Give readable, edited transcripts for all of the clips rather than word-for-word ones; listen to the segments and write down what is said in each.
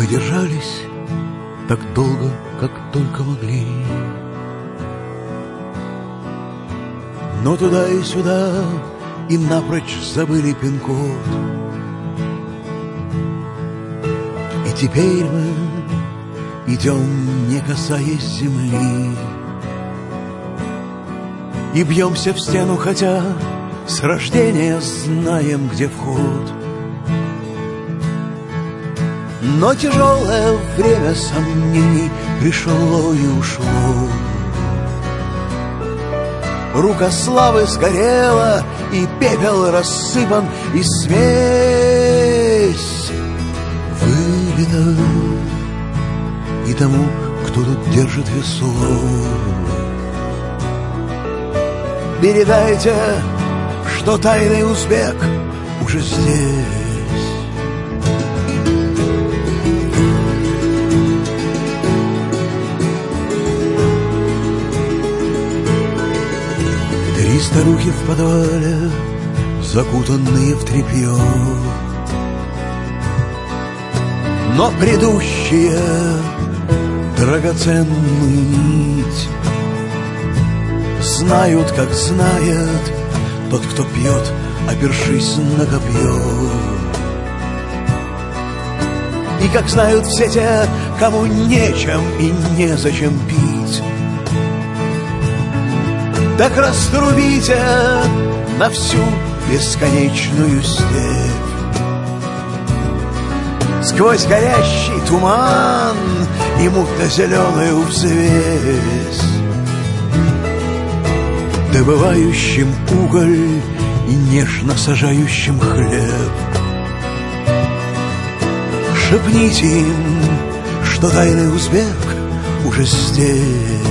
Мы держались так долго, как только могли, но туда и сюда и напрочь забыли пин-код. И теперь мы идем, не касаясь земли, и бьемся в стену, хотя с рождения знаем, где вход. Но тяжелое время сомнений пришло и ушло. Рука славы сгорела, и пепел рассыпан, и смесь вылета. И тому, кто тут держит весов, передайте, что тайный узбек уже здесь. 3 старухи в подвале, закутанные в тряпье, но предыдущие драгоценную нить знают, как знает тот, кто пьет, опершись на копье. И как знают все те, кому нечем и незачем пить, так раструбите на всю бесконечную степь. Сквозь горящий туман и мутно-зеленую взвесь, добывающим уголь и нежно сажающим хлеб, шепните им, что тайный узбек уже здесь.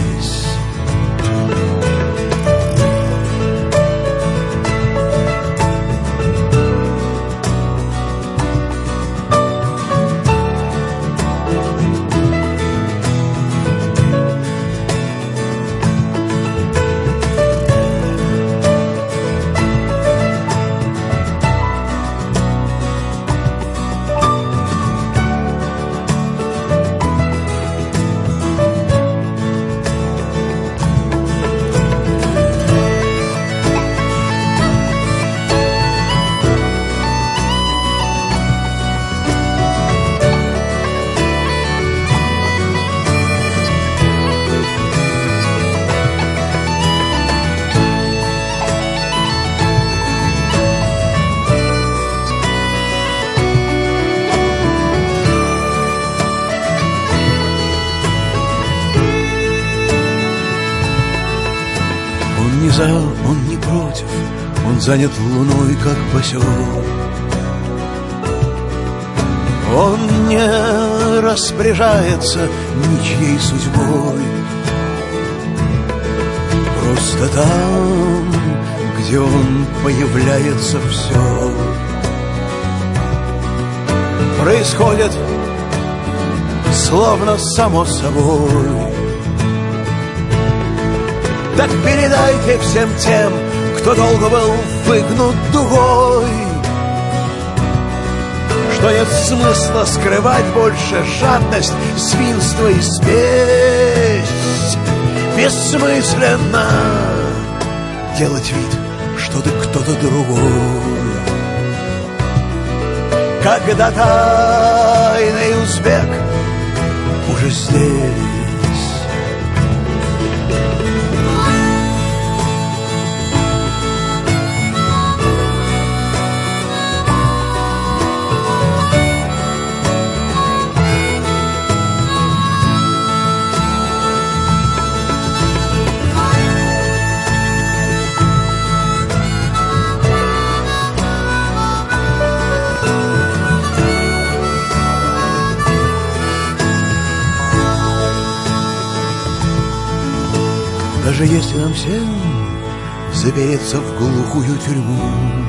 Он не против, он занят луной, как босер. Он не распоряжается ничьей судьбой. Просто там, где он появляется, все происходит словно само собой. Так передайте всем тем, кто долго был выгнут дугой, что нет смысла скрывать больше жадность, свинство и спесь. Бессмысленно делать вид, что ты кто-то другой, когда тайный узбек уже здесь. Даже если нам всем запереться в глухую тюрьму,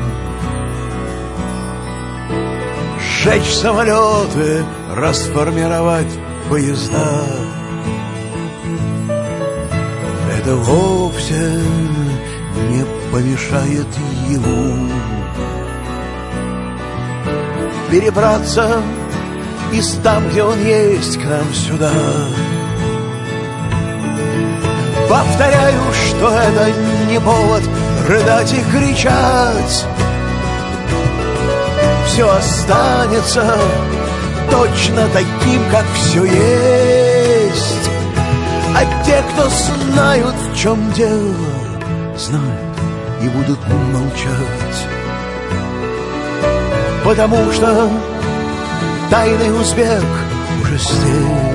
сжечь самолеты, расформировать поезда, это вовсе не помешает ему перебраться из там, где он есть, к нам сюда. Повторяю, что это не повод рыдать и кричать. Все останется точно таким, как все есть. А те, кто знают, в чем дело, знают и будут молчать. Потому что тайный узбек уже здесь.